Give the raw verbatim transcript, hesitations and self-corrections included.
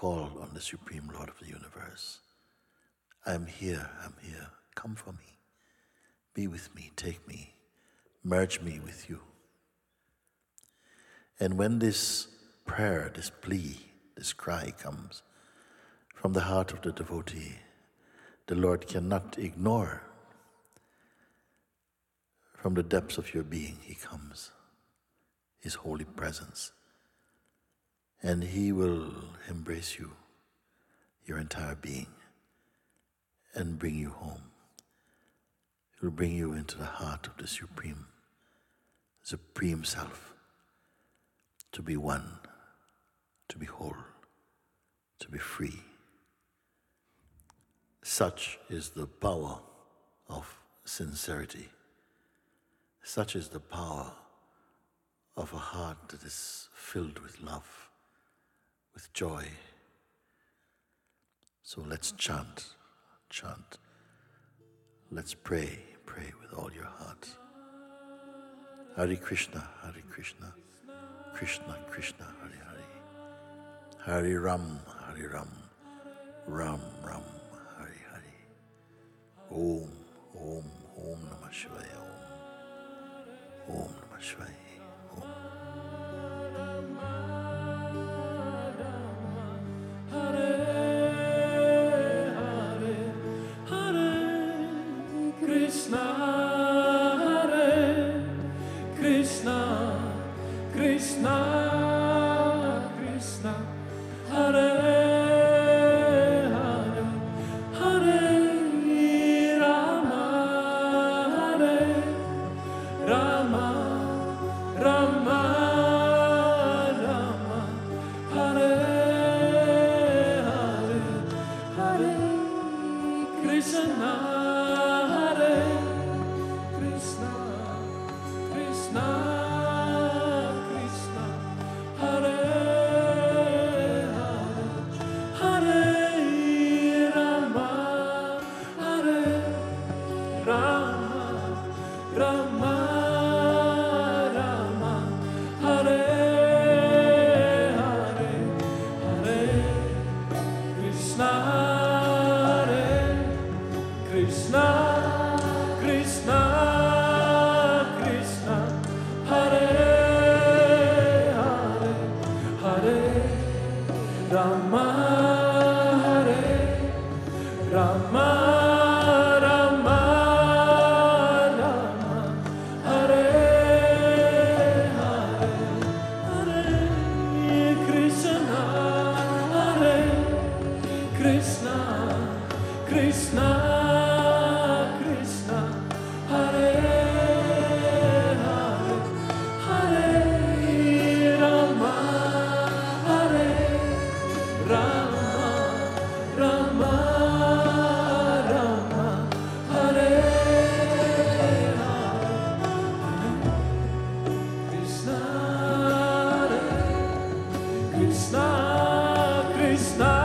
call on the Supreme Lord of the universe. I'm here, I'm here. Come for me. Be with me, take me, merge me with you. And when this prayer, this plea, this cry comes from the heart of the devotee, the Lord cannot ignore. From the depths of your being, He comes, His holy presence, and He will embrace you, your entire being, and bring you home. He will bring you into the heart of the Supreme, Supreme Self, to be one, to be whole, to be free. Such is the power of sincerity. Such is the power of a heart that is filled with love, with joy. So let's chant, chant. Let's pray, pray with all your heart. Hare Krishna, Hare Krishna, Krishna Krishna, Hare Hare. Hare Ram, Hare Ram, Ram Ram, Hare Hare. Om, Om, Om Namah Shivaya, Om. Om Namah Shivaya. Om. Krishna, Krishna.